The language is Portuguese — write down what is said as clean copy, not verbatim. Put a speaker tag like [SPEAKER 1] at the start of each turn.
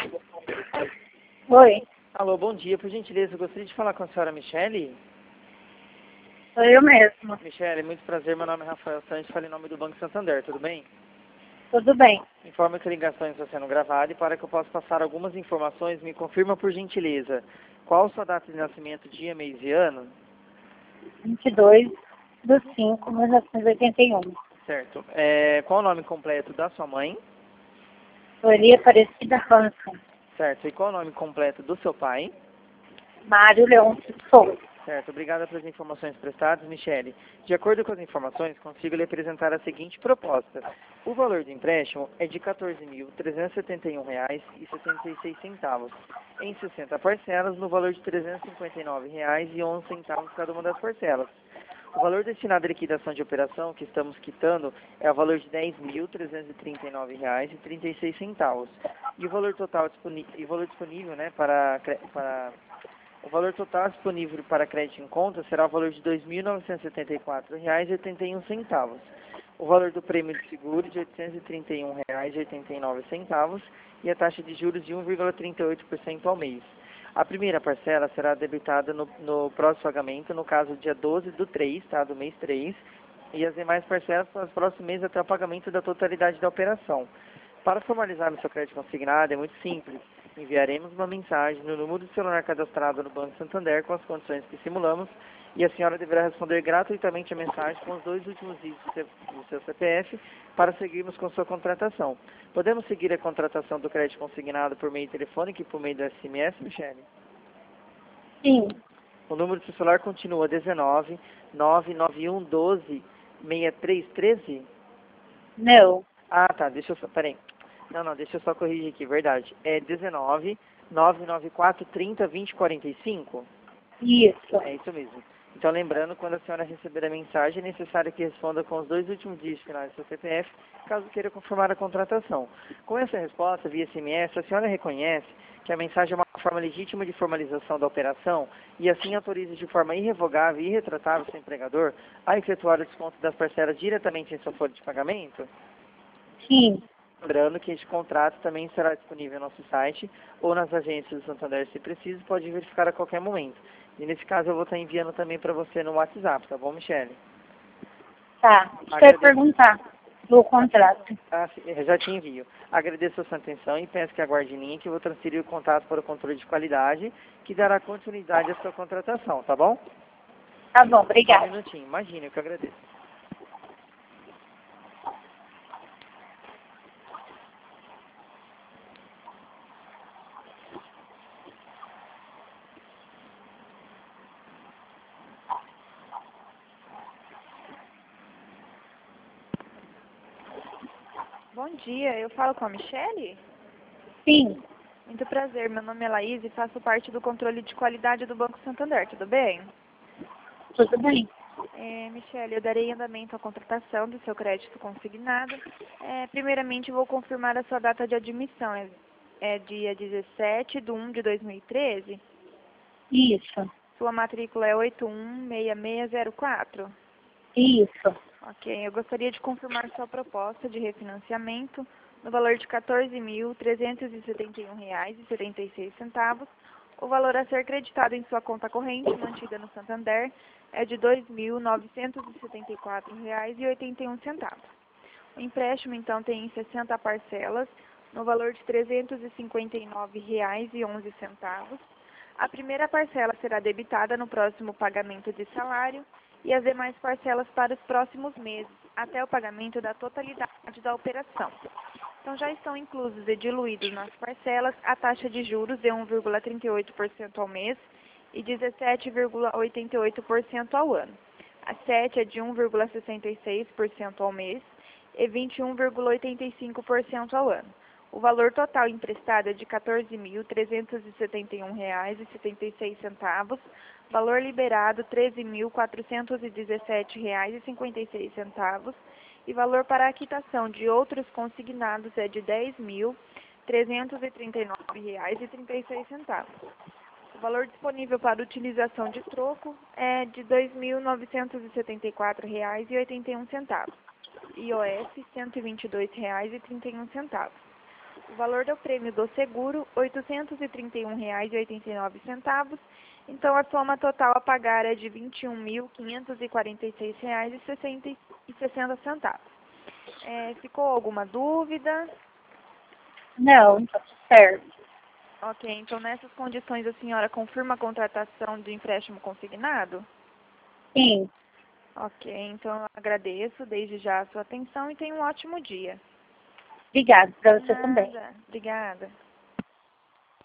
[SPEAKER 1] Oi,
[SPEAKER 2] Alô, bom dia. Por gentileza, eu gostaria de falar com a senhora Michele.
[SPEAKER 1] sou eu mesma.
[SPEAKER 2] Michele, muito prazer. Meu nome é Rafael Santos. Falo em nome do Banco Santander. Tudo bem?
[SPEAKER 1] Tudo bem.
[SPEAKER 2] Informo que a ligação está sendo gravada e para que eu possa passar algumas informações, me confirma por gentileza. Qual sua data de nascimento, dia, mês e ano?
[SPEAKER 1] 22/5/1981.
[SPEAKER 2] Certo. Qual o nome completo da sua mãe?
[SPEAKER 1] Sueli Aparecida Hansen.
[SPEAKER 2] Certo. E qual o nome completo do seu pai?
[SPEAKER 1] Mário Leôncio Souza.
[SPEAKER 2] Certo. Obrigada pelas informações prestadas, Michele. De acordo com as informações, consigo lhe apresentar a seguinte proposta. O valor do empréstimo é de R$ 14.371,76, em 60 parcelas, no valor de R$ 359,11 cada uma das parcelas. O valor destinado à liquidação de operação que estamos quitando é o valor de R$ 10.339,36. E o valor total disponível, né, o valor total disponível para crédito em conta será o valor de R$ 2.974,81. O valor do prêmio de seguro de R$ 831,89 e a taxa de juros de 1,38% ao mês. A primeira parcela será debitada no próximo pagamento, no caso dia 12/3, tá, do mês 3, e as demais parcelas para os próximos meses até o pagamento da totalidade da operação. Para formalizar o seu crédito consignado é muito simples. Enviaremos uma mensagem no número de celular cadastrado no Banco Santander com as condições que simulamos e a senhora deverá responder gratuitamente a mensagem com os 2 últimos dígitos do seu CPF para seguirmos com sua contratação. Podemos seguir a contratação do crédito consignado por meio telefônico e por meio do SMS, Michele?
[SPEAKER 1] Sim,
[SPEAKER 2] O número do seu celular continua 19 99112 6313?
[SPEAKER 1] não.
[SPEAKER 2] Ah, tá, peraí. Não, deixa eu só corrigir aqui, verdade. É 19 994 30 20 45?
[SPEAKER 1] Isso.
[SPEAKER 2] É isso mesmo. Então, lembrando, quando a senhora receber a mensagem, é necessário que responda com os 2 últimos dígitos finais do seu CPF, caso queira confirmar a contratação. Com essa resposta, via SMS, a senhora reconhece que a mensagem é uma forma legítima de formalização da operação e assim autoriza de forma irrevogável e irretratável seu empregador a efetuar o desconto das parcelas diretamente em sua folha de pagamento?
[SPEAKER 1] Sim.
[SPEAKER 2] Lembrando que este contrato também será disponível no nosso site ou nas agências do Santander, se preciso, pode verificar a qualquer momento. E nesse caso eu vou estar enviando também para você no WhatsApp, tá bom, Michele?
[SPEAKER 1] Tá. Deixa eu perguntar do contrato.
[SPEAKER 2] Sim, eu já te envio. Agradeço a sua atenção e peço que aguarde em linha que eu vou transferir o contato para o controle de qualidade, que dará continuidade à sua contratação, tá bom?
[SPEAKER 1] Tá bom,
[SPEAKER 2] Só um
[SPEAKER 1] obrigada.
[SPEAKER 2] minutinho, imagina, eu que agradeço.
[SPEAKER 3] Bom dia, eu falo com a Michele?
[SPEAKER 1] Sim,
[SPEAKER 3] Muito prazer, meu nome é Laís e faço parte do controle de qualidade do Banco Santander, tudo bem?
[SPEAKER 1] tudo bem.
[SPEAKER 3] Michele, eu darei andamento à contratação do seu crédito consignado. Primeiramente, vou confirmar a sua data de admissão, é dia 17/1/2013.
[SPEAKER 1] Isso.
[SPEAKER 3] Sua matrícula é 816604.
[SPEAKER 1] Isso.
[SPEAKER 3] Ok, eu gostaria de confirmar sua proposta de refinanciamento no valor de R$ 14.371,76. O valor a ser creditado em sua conta corrente, mantida no Santander, é de R$ 2.974,81. O empréstimo, então, tem 60 parcelas, no valor de R$ 359,11. A primeira parcela será debitada no próximo pagamento de salário e as demais parcelas para os próximos meses, até o pagamento da totalidade da operação. Então, já estão inclusos e diluídos nas parcelas a taxa de juros de 1,38% ao mês e 17,88% ao ano. A 7 é de 1,66% ao mês e 21,85% ao ano. O valor total emprestado é de R$ 14.371,76, valor liberado R$ 13.417,56 e valor para a quitação de outros consignados é de R$ 10.339,36. O valor disponível para utilização de troco é de R$ 2.974,81. IOF R$ 122,31. O valor do prêmio do seguro, R$ 831,89. Então, a soma total a pagar é de R$ 21.546,60. Ficou alguma dúvida?
[SPEAKER 1] Não, tá tudo certo.
[SPEAKER 3] Ok, então nessas condições a senhora confirma a contratação do empréstimo consignado?
[SPEAKER 1] Sim.
[SPEAKER 3] Ok, então eu agradeço desde já a sua atenção e tenha um ótimo dia.
[SPEAKER 1] Obrigada para você também.
[SPEAKER 3] Nada. Obrigada.